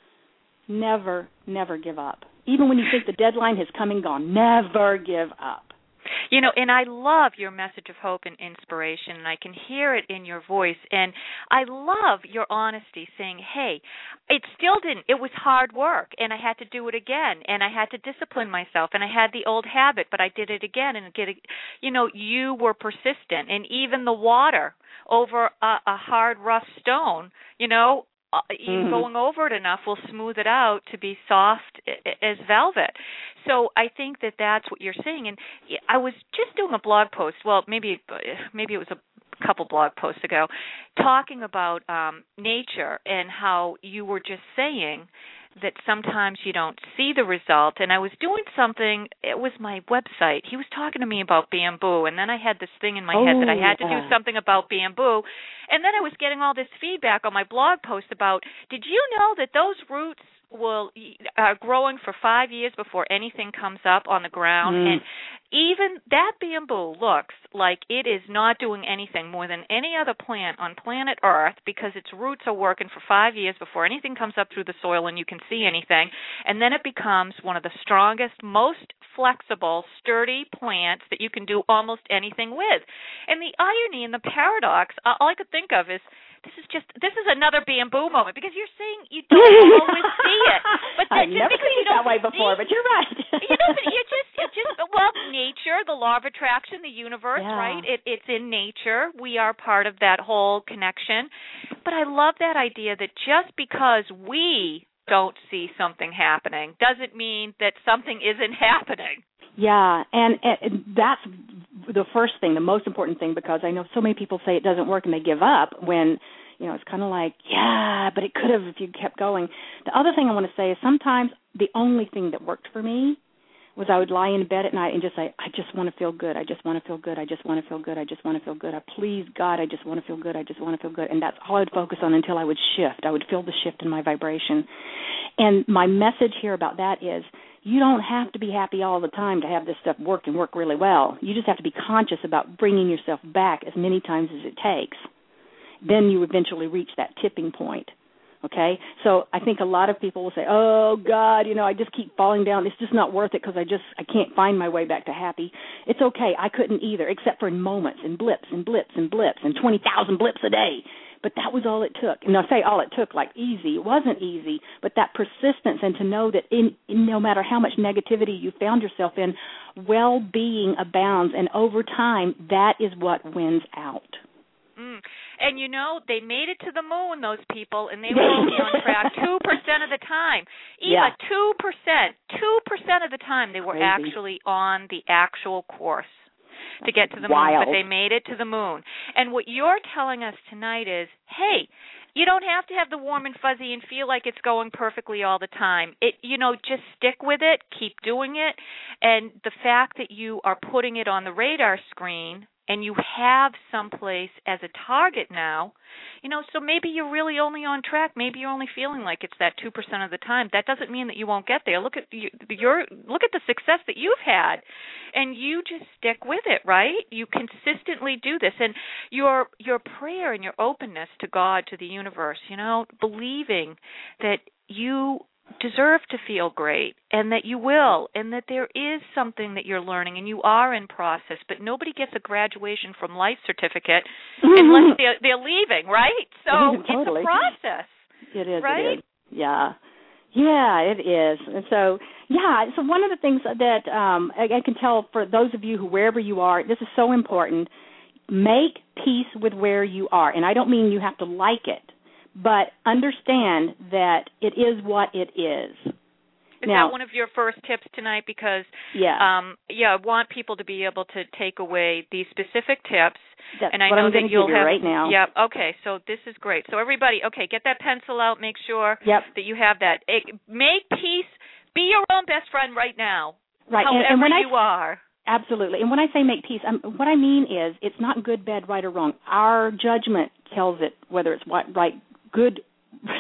Never, never give up. Even when you think the deadline has come and gone, never give up. You know, and I love your message of hope and inspiration, and I can hear it in your voice. And I love your honesty saying, hey, it still didn't, it was hard work, and I had to do it again, and I had to discipline myself, and I had the old habit, but I did it again. And, get it, you know, you were persistent. And even the water over a, a hard, rough stone, you know, Uh, mm-hmm. going over it enough will smooth it out to be soft as velvet. So I think that that's what you're saying. And I was just doing a blog post, well, maybe maybe it was a couple blog posts ago, talking about um, nature and how you were just saying that sometimes you don't see the result. And I was doing something, it was my website. He was talking to me about bamboo, and then I had this thing in my oh, head that I had to do something about bamboo. And then I was getting all this feedback on my blog post about, did you know that those roots will are growing for five years before anything comes up on the ground? Mm. And even that bamboo looks like it is not doing anything more than any other plant on planet Earth, because its roots are working for five years before anything comes up through the soil and you can see anything. And then it becomes one of the strongest, most flexible, sturdy plants that you can do almost anything with. And the irony and the paradox, all I could think of is, This is just this is another bamboo moment, because you're saying you don't always see it. But I've never seen it that way before, but you're right. you know, but you just it just well, nature, the law of attraction, the universe, yeah. right? It, it's in nature. We are part of that whole connection. But I love that idea that just because we don't see something happening doesn't mean that something isn't happening. Yeah, and, and that's the first thing, the most important thing, because I know so many people say it doesn't work and they give up when, you know, it's kind of like, yeah, but it could have if you kept going. The other thing I want to say is sometimes the only thing that worked for me was I would lie in bed at night and just say, I just want to feel good, I just want to feel good, I just want to feel good, I just want to feel good. I please, God, I just want to feel good, I just want to feel good. And that's all I would focus on until I would shift. I would feel the shift in my vibration. And my message here about that is, you don't have to be happy all the time to have this stuff work and work really well. You just have to be conscious about bringing yourself back as many times as it takes. Then you eventually reach that tipping point, okay? So I think a lot of people will say, oh, God, you know, I just keep falling down. It's just not worth it because I just I can't find my way back to happy. It's okay. I couldn't either, except for in moments and blips and blips and blips and twenty thousand blips a day. But that was all it took. And I say all it took, like easy. It wasn't easy, but that persistence and to know that in, in no matter how much negativity you found yourself in, well-being abounds. And over time, that is what wins out. Mm. And, you know, they made it to the moon, those people, and they were only on track two percent of the time. Even yeah. two percent, two percent of the time they were Crazy. actually on the actual course to get to the Wild. moon, but they made it to the moon. And what you're telling us tonight is, hey, you don't have to have the warm and fuzzy and feel like it's going perfectly all the time. It, you know, just stick with it, keep doing it, and the fact that you are putting it on the radar screen and you have someplace as a target now, you know, so maybe you're really only on track. Maybe you're only feeling like it's that two percent of the time. That doesn't mean that you won't get there. Look at your look at the success that you've had, and you just stick with it, right? You consistently do this, and your your prayer and your openness to God, to the universe, you know, believing that you deserve to feel great and that you will, and that there is something that you're learning and you are in process, but nobody gets a graduation from life certificate unless they're, they're leaving, right? So totally. It's a process. It is, right? It is. Yeah. Yeah, it is. And so, yeah, so one of the things that um, I, I can tell for those of you who, wherever you are, this is so important, make peace with where you are. And I don't mean you have to like it, but understand that it is what it is. Is now, that one of your first tips tonight? Because, yeah, um, yeah, I want people to be able to take away these specific tips. That's and I what know I'm that you'll give you have right now. Yep. Okay. So this is great. So everybody, okay, get that pencil out. Make sure yep. that you have that. It, make peace. Be your own best friend right now. Right. However and, and when you I, are. Absolutely. And when I say make peace, um, what I mean is it's not good, bad, right, or wrong. Our judgment tells it whether it's right, good,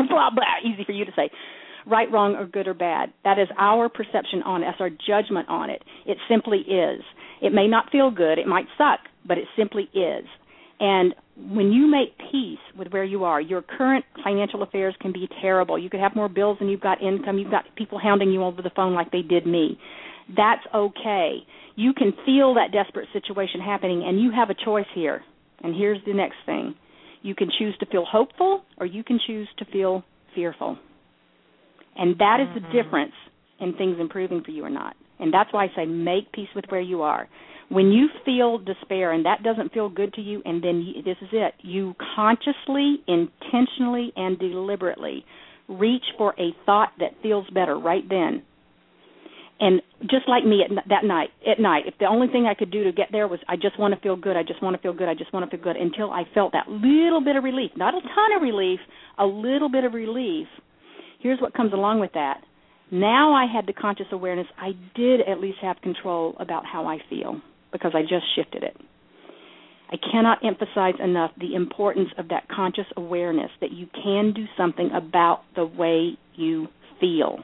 blah, blah, easy for you to say. Right, wrong, or good or bad. That is our perception on it. That's our judgment on it. It simply is. It may not feel good. It might suck, but it simply is. And when you make peace with where you are, your current financial affairs can be terrible. You could have more bills than you've got income. You've got people hounding you over the phone like they did me. That's okay. You can feel that desperate situation happening, and you have a choice here. And here's the next thing. You can choose to feel hopeful, or you can choose to feel fearful. And that is the mm-hmm. difference in things improving for you or not. And that's why I say make peace with where you are. When you feel despair and that doesn't feel good to you, and then you, this is it, you consciously, intentionally, and deliberately reach for a thought that feels better right then. And just like me at that night, at night, if the only thing I could do to get there was I just want to feel good, I just want to feel good, I just want to feel good, until I felt that little bit of relief, not a ton of relief, a little bit of relief. Here's what comes along with that. Now I had the conscious awareness I did at least have control about how I feel because I just shifted it. I cannot emphasize enough the importance of that conscious awareness that you can do something about the way you feel.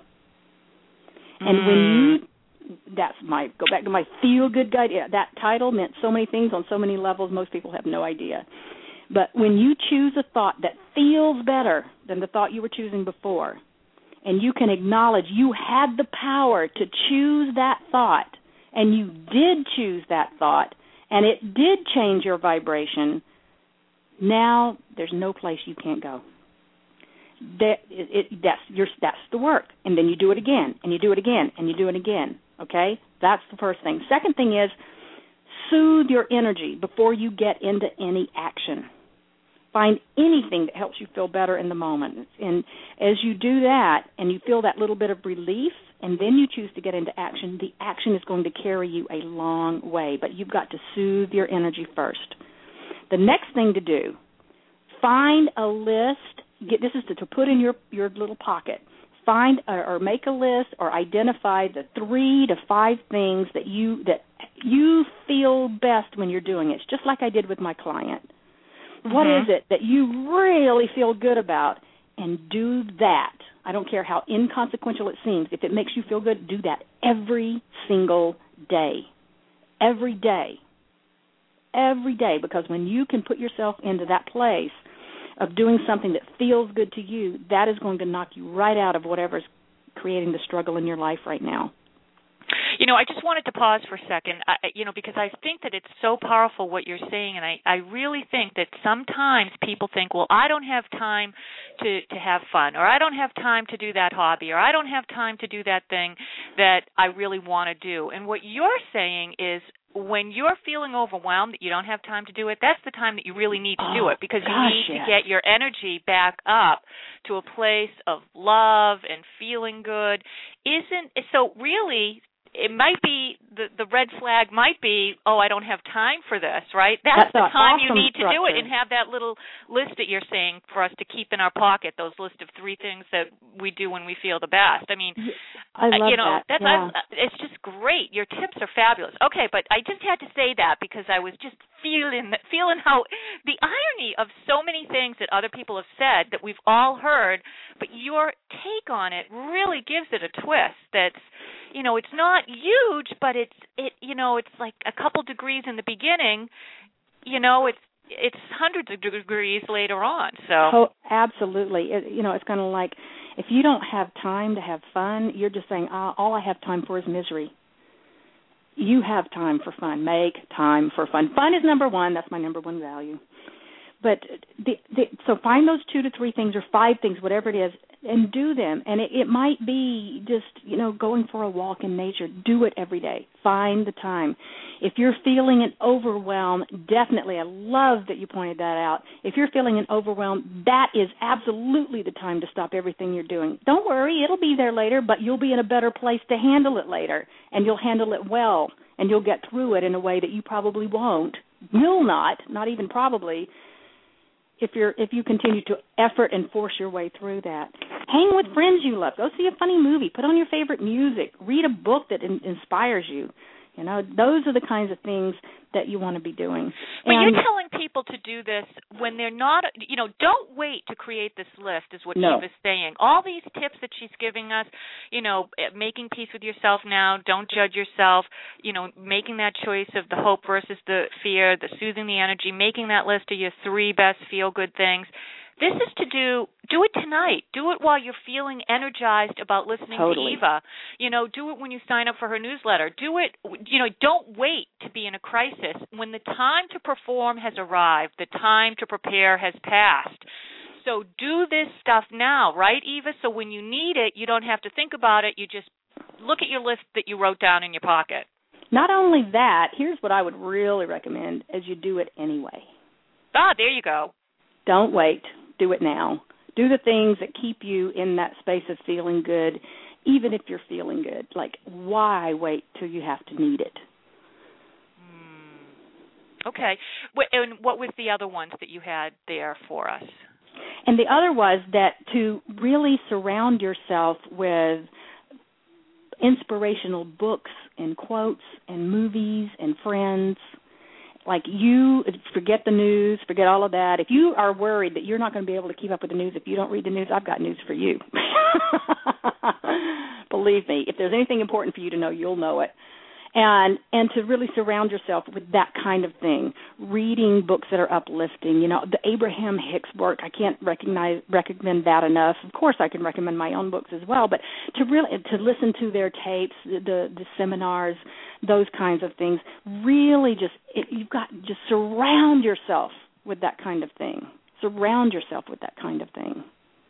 And mm. when you, that's my, go back to my feel good guide, yeah, that title meant so many things on so many levels, most people have no idea. But when you choose a thought that feels better than the thought you were choosing before, and you can acknowledge you had the power to choose that thought, and you did choose that thought, and it did change your vibration, now there's no place you can't go. That, it, it, that's, your, that's the work. And then you do it again, and you do it again, and you do it again, okay? That's the first thing. Second thing is soothe your energy before you get into any action. Find anything that helps you feel better in the moment. And as you do that and you feel that little bit of relief and then you choose to get into action, the action is going to carry you a long way. But you've got to soothe your energy first. The next thing to do, find a list. Get, this is to, to put in your, your little pocket. Find or, or make a list or identify the three to five things that you that you feel best when you're doing it. It's just like I did with my client. What mm-hmm. is it that you really feel good about? And do that. I don't care how inconsequential it seems. If it makes you feel good, do that every single day. Every day. Every day. Because when you can put yourself into that place of doing something that feels good to you, that is going to knock you right out of whatever's creating the struggle in your life right now. You know, I just wanted to pause for a second, I, you know, because I think that it's so powerful what you're saying, and I, I really think that sometimes people think, well, I don't have time to, to have fun, or I don't have time to do that hobby, or I don't have time to do that thing that I really want to do. And what you're saying is when you're feeling overwhelmed that you don't have time to do it, that's the time that you really need to oh, do it because you gosh, need yes. to get your energy back up to a place of love and feeling good. Isn't so really it might be the the red flag might be, oh, I don't have time for this, right? That's, That's the time awesome you need structure. to do it and have that little list that you're saying for us to keep in our pocket, those list of three things that we do when we feel the best. I mean, I love you know, that. that's yeah. I, it's just great. Your tips are fabulous. Okay, but I just had to say that because I was just feeling feeling how the irony of so many things that other people have said that we've all heard, but your take on it really gives it a twist that's, you know, it's not huge, but it's it you know, it's like a couple degrees in the beginning, you know, it's it's hundreds of degrees later on. So oh, absolutely. It, you know, it's kind of like if you don't have time to have fun, you're just saying, oh, all I have time for is misery. You have time for fun. Make time for fun. Fun is number one. That's my number one value. But the, the, so find those two to three things or five things, whatever it is, and do them. And it, it might be just, you know, going for a walk in nature. Do it every day. Find the time. If you're feeling an overwhelm, definitely, I love that you pointed that out. If you're feeling an overwhelm, that is absolutely the time to stop everything you're doing. Don't worry, it'll be there later, but you'll be in a better place to handle it later, and you'll handle it well, and you'll get through it in a way that you probably won't, will not, not even probably, if you're if you continue to effort and force your way through that. Hang with friends you love. Go see a funny movie. Put on your favorite music. Read a book that in, inspires you. You know, those are the kinds of things that you want to be doing. But and, you're telling people to do this when they're not, you know, don't wait to create this list is what no. Eva's saying. All these tips that she's giving us, you know, making peace with yourself now, don't judge yourself, you know, making that choice of the hope versus the fear, the soothing the energy, making that list of your three best feel-good things. This is to do, do it tonight. Do it while you're feeling energized about listening totally. to Eva. You know, do it when you sign up for her newsletter. Do it, you know, don't wait to be in a crisis. When the time to perform has arrived, the time to prepare has passed. So do this stuff now, right, Eva? So when you need it, you don't have to think about it. You just look at your list that you wrote down in your pocket. Not only that, here's what I would really recommend as you do it anyway. Ah, there you go. Don't wait. Do it now. Do the things that keep you in that space of feeling good, even if you're feeling good. Like, why wait till you have to need it? Mm. Okay. And what was the other ones that you had there for us? And the other was that to really surround yourself with inspirational books and quotes and movies and friends. Like, you forget the news, forget all of that. If you are worried that you're not going to be able to keep up with the news if you don't read the news, I've got news for you. Believe me, if there's anything important for you to know, you'll know it. And and to really surround yourself with that kind of thing, reading books that are uplifting. You know, the Abraham Hicks work, I can't recognize recommend that enough. Of course, I can recommend my own books as well, but to really to listen to their tapes, the the seminars, those kinds of things, really just it, you've got to just surround yourself with that kind of thing. Surround yourself with that kind of thing.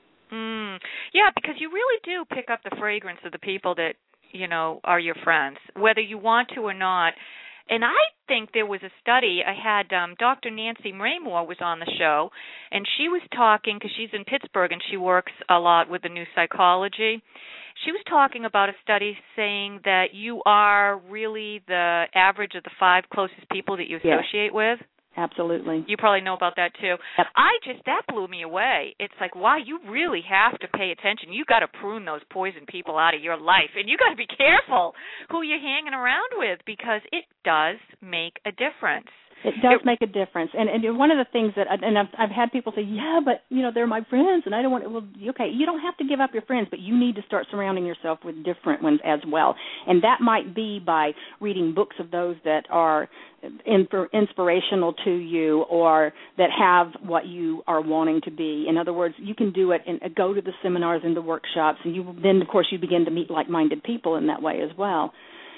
Mm. Yeah, because you really do pick up the fragrance of the people that, you know, are your friends, whether you want to or not. And I think there was a study, I had um, Doctor Nancy Raymore was on the show, and she was talking, because she's in Pittsburgh and she works a lot with the new psychology. She was talking about a study saying that you are really the average of the five closest people that you associate yes. with. Absolutely. You probably know about that too. Yep. I just, that blew me away. It's like, wow, you really have to pay attention. You got to prune those poison people out of your life, and you got to be careful who you're hanging around with, because it does make a difference. It does it, make a difference. And and one of the things that, and I've, I've had people say, yeah, but, you know, they're my friends, and I don't want to, well, okay, you don't have to give up your friends, but you need to start surrounding yourself with different ones as well. And that might be by reading books of those that are in, inspirational to you, or that have what you are wanting to be. In other words, you can do it and go to the seminars and the workshops, and you then, of course, you begin to meet like-minded people in that way as well.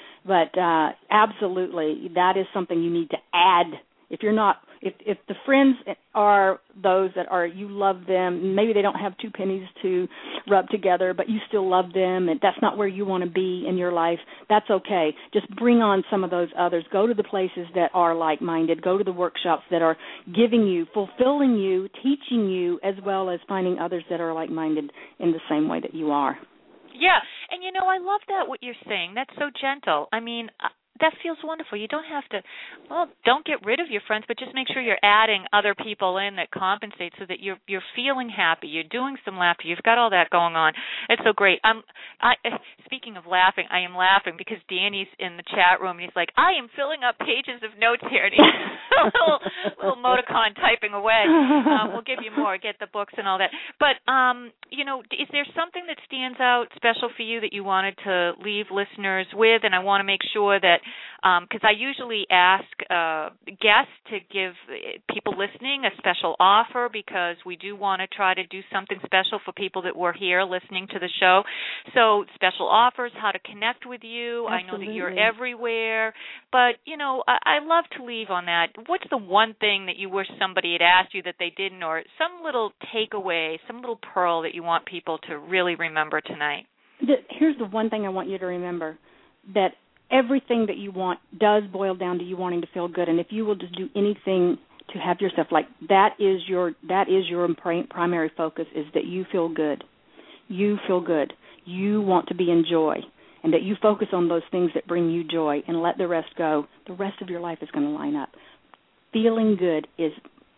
But uh, absolutely, that is something you need to add. If you're not, if if the friends are those that are, you love them, maybe they don't have two pennies to rub together, but you still love them, and that's not where you want to be in your life, that's okay. Just bring on some of those others. Go to the places that are like-minded. Go to the workshops that are giving you, fulfilling you, teaching you, as well as finding others that are like-minded in the same way that you are. Yeah, and, you know, I love that, what you're saying. That's so gentle. I mean, uh, that feels wonderful. You don't have to, well, don't get rid of your friends, but just make sure you're adding other people in that compensate so that you're you're feeling happy. You're doing some laughter. You've got all that going on. It's so great. I'm, I, speaking of laughing, I am laughing because Danny's in the chat room, and he's like, I am filling up pages of notes here, and he's a little, little emoticon typing away. Um, we'll give you more, get the books and all that. But, um, you know, is there something that stands out special for you that you wanted to leave listeners with? And I want to make sure that, because um, I usually ask uh, guests to give people listening a special offer, because we do want to try to do something special for people that were here listening to the show. So special offers, how to connect with you. Absolutely. I know that you're everywhere. But, you know, I, I love to leave on that. What's the one thing that you wish somebody had asked you that they didn't, or some little takeaway, some little pearl that you want people to really remember tonight? Here's the one thing I want you to remember, that everything that you want does boil down to you wanting to feel good. And if you will just do anything to have yourself, like, that is your that is your primary focus, is that you feel good. You feel good. You want to be in joy, and that you focus on those things that bring you joy and let the rest go. The rest of your life is going to line up. Feeling good is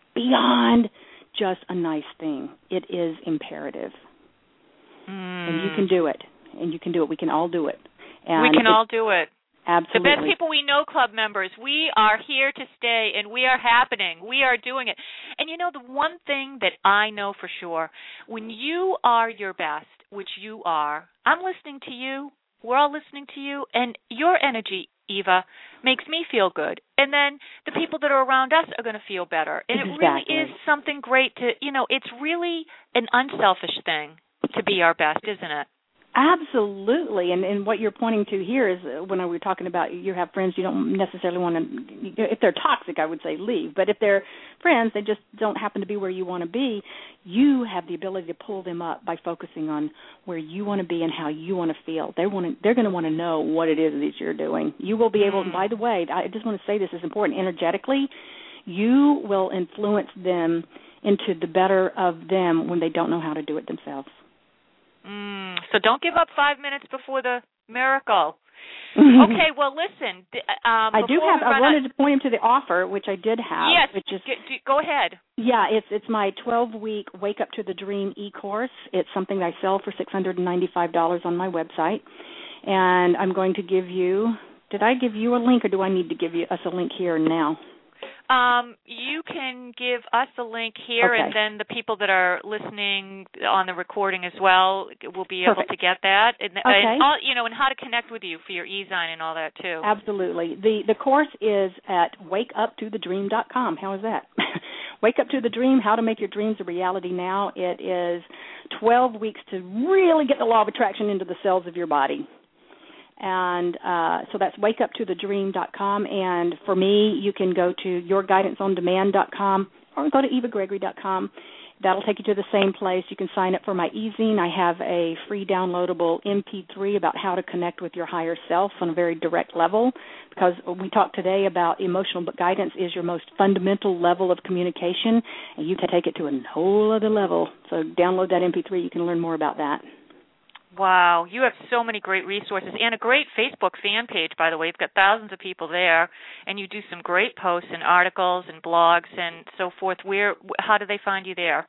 beyond just a nice thing. It is imperative. Mm. And you can do it. And you can do it. We can all do it. And we can all do it. Absolutely. The Best People We Know Club members, we are here to stay, and we are happening. We are doing it. And, you know, the one thing that I know for sure, when you are your best, which you are, I'm listening to you, we're all listening to you, and your energy, Eva, makes me feel good. And then the people that are around us are going to feel better. And exactly. it really is something great to, you know, it's really an unselfish thing to be our best, isn't it? Absolutely, and and what you're pointing to here is uh, when we were talking about you have friends you don't necessarily want to, if they're toxic, I would say leave, but if they're friends, they just don't happen to be where you want to be, you have the ability to pull them up by focusing on where you want to be and how you want to feel. They want to, they're going to want to know what it is that you're doing. You will be able, and by the way, I just want to say this is important, energetically, you will influence them into the better of them when they don't know how to do it themselves. Mm, so don't give up five minutes before the miracle. Okay, well, listen. Um, I do have. I wanted on, to point him to the offer, which I did have. Yes, which is, g- go ahead. Yeah, it's it's my twelve-week Wake Up to the Dream e-course. It's something that I sell for six hundred ninety-five dollars on my website, and I'm going to give you. Did I give you a link, or do I need to give you us a link here now? Um, you can give us a link here, okay. and then the people that are listening on the recording as well will be Perfect. able to get that. And, okay. and all, you know, and how to connect with you for your e-zine and all that too. Absolutely. The the course is at wake up to the dream dot com. How is that? Wake Up to the Dream, How to Make Your Dreams a Reality Now. It is twelve weeks to really get the law of attraction into the cells of your body. And uh, so that's wake up to the dream dot com. And for me, you can go to your guidance on demand dot com or go to eva gregory dot com. That'll take you to the same place. You can sign up for my e-zine. I have a free downloadable M P three about how to connect with your higher self on a very direct level, because we talked today about emotional guidance is your most fundamental level of communication, and you can take it to a whole other level. So download that M P three. You can learn more about that. Wow, you have so many great resources and a great Facebook fan page, by the way. You've got thousands of people there, and you do some great posts and articles and blogs and so forth. Where, how do they find you there?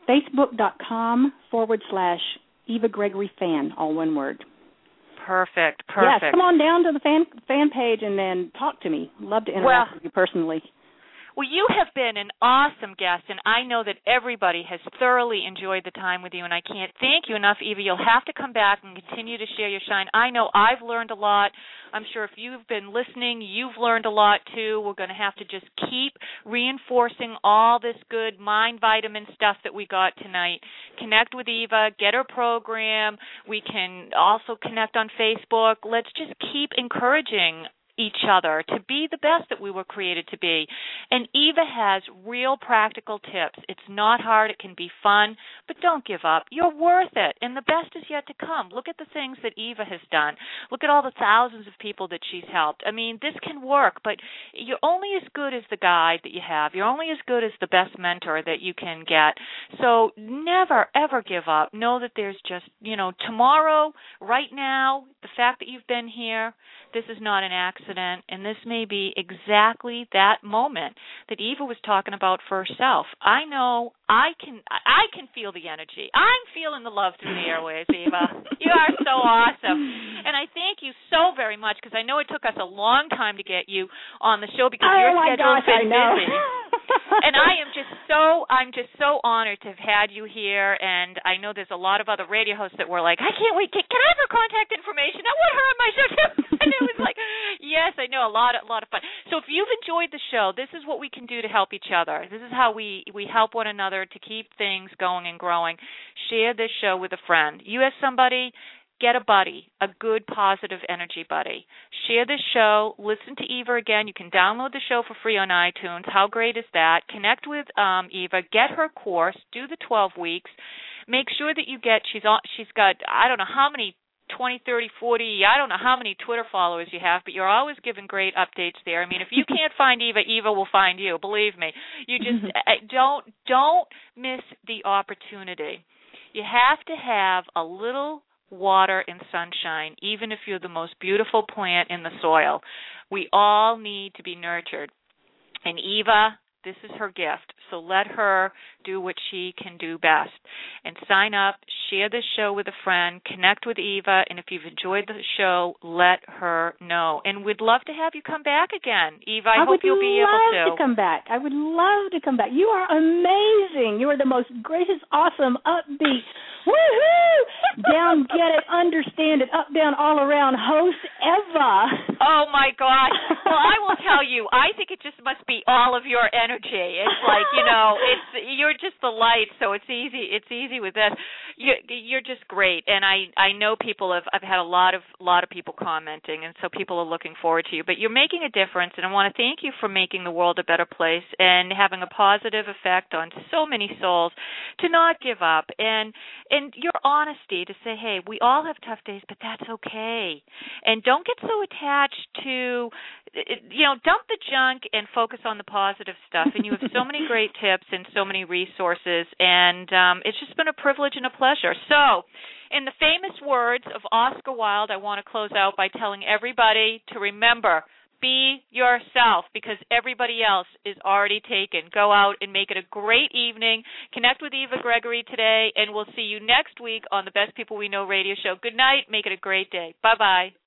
Facebook.com forward slash Eva Gregory Fan, all one word. Perfect, perfect. Yes, come on down to the fan fan page and then talk to me. Love to interact well, with you personally. Well, you have been an awesome guest, and I know that everybody has thoroughly enjoyed the time with you, and I can't thank you enough, Eva. You'll have to come back and continue to share your shine. I know I've learned a lot. I'm sure if you've been listening, you've learned a lot, too. We're going to have to just keep reinforcing all this good mind vitamin stuff that we got tonight. Connect with Eva. Get her program. We can also connect on Facebook. Let's just keep encouraging each other to be the best that we were created to be. And Eva has real practical tips. It's not hard. It can be fun, but don't give up. You're worth it, and the best is yet to come. Look at the things that Eva has done. Look at all the thousands of people that she's helped. I mean, this can work, but you're only as good as the guide that you have. You're only as good as the best mentor that you can get. So never, ever give up. Know that there's just, you know, tomorrow, right now, the fact that you've been here, this is not an accident, and this may be exactly that moment that Eva was talking about for herself. I know I can I can feel the energy. I'm feeling the love through the airwaves, Eva. You are so awesome. And I thank you so very much, because I know it took us a long time to get you on the show because oh your my schedule's gosh, been I know. busy. And I am just so I'm just so honored to have had you here, and I know there's a lot of other radio hosts that were like, I can't wait, can, can I have her contact information? I want her on my show too. And it was like, yes, I know, a lot a lot of fun. So if you've enjoyed the show, this is what we can do to help each other. This is how we we help one another to keep things going and growing. Share this show with a friend. You have somebody, get a buddy, a good, positive energy buddy. Share this show. Listen to Eva again. You can download the show for free on iTunes. How great is that? Connect with um, Eva. Get her course. Do the twelve weeks. Make sure that you get, she's on, she's got, I don't know how many, twenty, thirty, forty, I don't know how many Twitter followers you have, but you're always giving great updates there. I mean, if you can't find Eva, Eva will find you. Believe me. You just don't, don't miss the opportunity. You have to have a little water and sunshine, even if you're the most beautiful plant in the soil. We all need to be nurtured. And Eva, This is her gift. So let her do what she can do best. And sign up, share this show with a friend, connect with Eva, and if you've enjoyed the show, let her know. And we'd love to have you come back again. Eva, I, I hope you'll be able to. I would love to come back. I would love to come back. You are amazing. You are the most gracious, awesome, upbeat, woohoo, down, get it, understand it, up, down, all around host ever. Oh, my gosh. Well, I will tell you, I think it just must be all of your energy. It's like, you know, it's you're just the light, so it's easy. It's easy with this. You, you're just great, and I, I know people have. I've had a lot of lot of people commenting, and so people are looking forward to you. But you're making a difference, and I want to thank you for making the world a better place and having a positive effect on so many souls. To not give up, and and your honesty to say, hey, we all have tough days, but that's okay, and don't get so attached to, you know, dump the junk and focus on the positive stuff. And you have so many great tips and so many resources, and um, it's just been a privilege and a pleasure. So, in the famous words of Oscar Wilde, I want to close out by telling everybody to remember, be yourself, because everybody else is already taken. Go out and make it a great evening. Connect with Eva Gregory today, and we'll see you next week on the Best People We Know radio show. Good night. Make it a great day. Bye-bye.